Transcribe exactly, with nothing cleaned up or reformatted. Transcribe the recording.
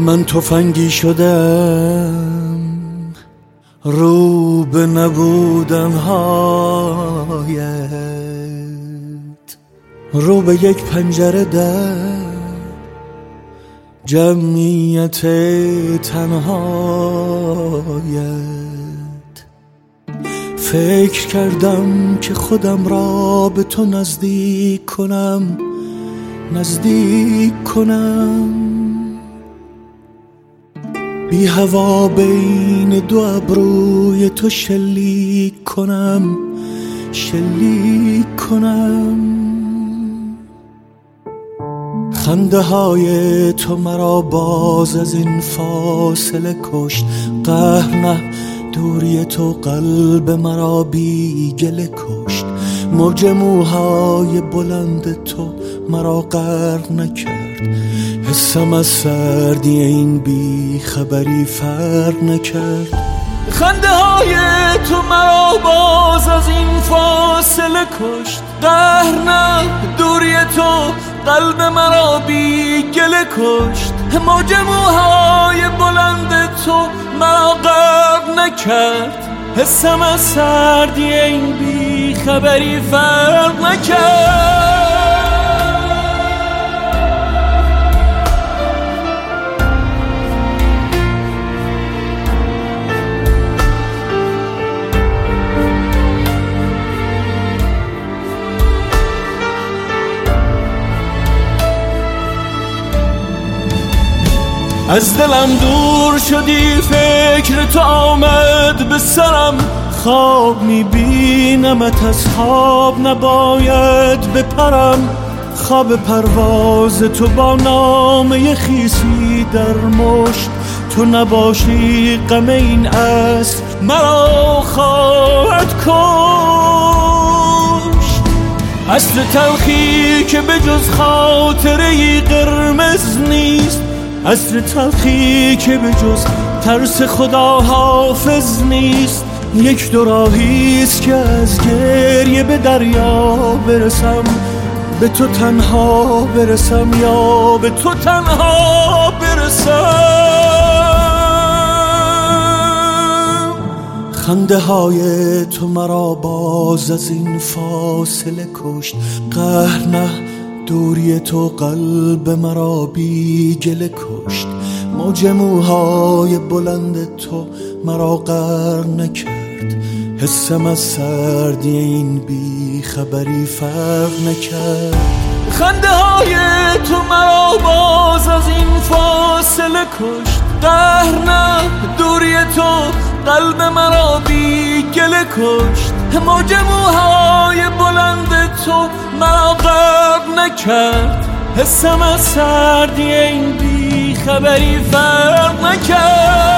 من تفنگی شدم رو به نبودن هایت، رو به یک پنجره در جمعیت تنهایت. فکر کردم که خودم را به تو نزدیک کنم، نزدیک کنم، بی هوا بین دو ابروی تو شلیک کنم، شلیک کنم. خنده های تو مرا باز از این فاصله کشت، قهر نه دوری تو قلب مرا بی گله کشت. موج موهای بلند تو مرا غرق نکرد، حسم از سردی این بی خبری فرق نکرد. خنده های تو مرا باز از این فاصله کشت، قهر نه دوری تو قلب مرا بی گله کشت. موج موهای بلند تو مرا غرق نکرد، حسم از سردی این بی خبری فرق نکرد. از دلم دور شدی، فکر تو آمد به سرم، خواب میبینمت از خواب نباید بپرم. خواب پرواز تو با نامه خیسی در مشت، تو نباشی غم این عصر مرا خواهد کشت. اصل تلخی که به جز خاطره قرمز نیست، عصر تلخی که به جز ترس خدا حافظ نیست. یک دو راهیست که از گریه به دریا برسم، به تو تنها برسم یا به تو تنها برسم. خنده های تو مرا باز از این فاصله کشت، قهر نه دوری تو قلب مرا بی گله کشت. موج موهای بلند تو مرا غرق نکرد، حسم از سردی این بی خبری فرق نکرد. خنده های تو مرا باز از این فاصله کشت، قهر نه دوری تو قلب مرا بی گله کشت. موج موهای بلند تو مرا غرق نکرد، حسم از سردی این بی خبری فرق نکرد.